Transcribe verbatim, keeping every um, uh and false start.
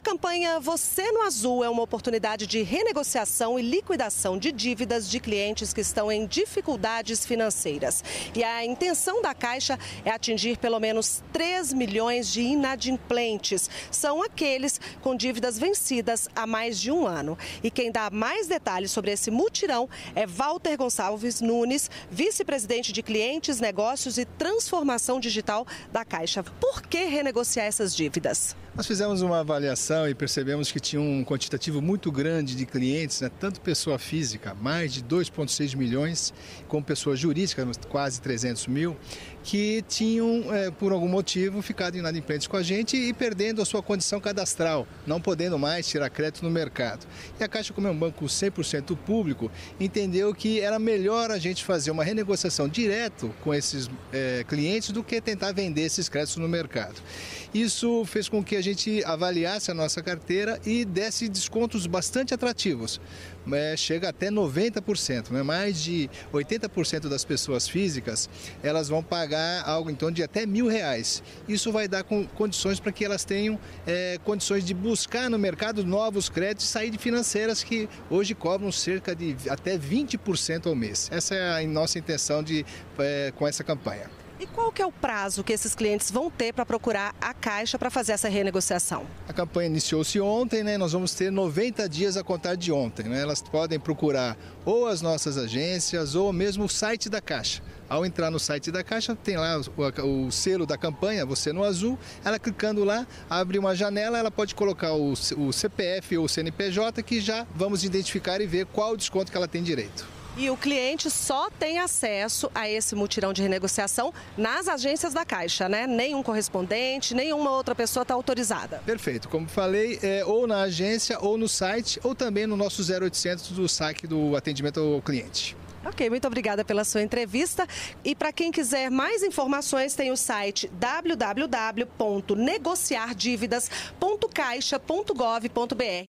campanha Você no Azul é uma oportunidade de renegociação e liquidação de dívidas de clientes que estão em dificuldades financeiras. E a intenção da Caixa é atingir pelo menos três milhões de inadimplentes. São aqueles com dívidas vencidas há mais de um ano. E quem dá mais detalhes sobre esse mutirão é Walter Gonçalves Nunes, vice-presidente de Clientes, Negócios e Transformação Digital da Caixa. Por que renegociar essas dívidas? Nós fizemos uma avaliação e percebemos que tinha um quantitativo muito grande de clientes, né? Tanto pessoa física, mais de dois vírgula seis milhões, como pessoa jurídica, quase trezentos mil, que tinham, é, por algum motivo, ficado inadimplentes com a gente e perdendo a sua condição cadastral, não podendo mais tirar crédito no mercado. E a Caixa, como é um banco cem por cento público, entendeu que era melhor a gente fazer uma renegociação direto com esses é, clientes do que tentar vender esses créditos no mercado. Isso fez com que a gente avaliasse a nossa carteira e desse descontos bastante atrativos. É, chega até noventa por cento, né? Mais de oitenta por cento das pessoas físicas, elas vão pagar algo em torno de até mil reais. Isso vai dar com, condições para que elas tenham é, condições de buscar no mercado novos créditos e sair de financeiras que hoje cobram cerca de até vinte por cento ao mês. Essa é a nossa intenção de, é, com essa campanha. E qual que é o prazo que esses clientes vão ter para procurar a Caixa para fazer essa renegociação? A campanha iniciou-se ontem, né? Nós vamos ter noventa dias a contar de ontem, né? Elas podem procurar ou as nossas agências ou mesmo o site da Caixa. Ao entrar no site da Caixa, tem lá o, o selo da campanha, Você no Azul. Ela clicando lá, abre uma janela, ela pode colocar o, o C P F ou o C N P J, que já vamos identificar e ver qual o desconto que ela tem direito. E o cliente só tem acesso a esse mutirão de renegociação nas agências da Caixa, né? Nenhum correspondente, nenhuma outra pessoa está autorizada. Perfeito. Como falei, é ou na agência, ou no site, ou também no nosso zero oitocentos do saque do atendimento ao cliente. Ok, muito obrigada pela sua entrevista. E para quem quiser mais informações, tem o site w w w ponto negociar dívidas ponto caixa ponto gov ponto br.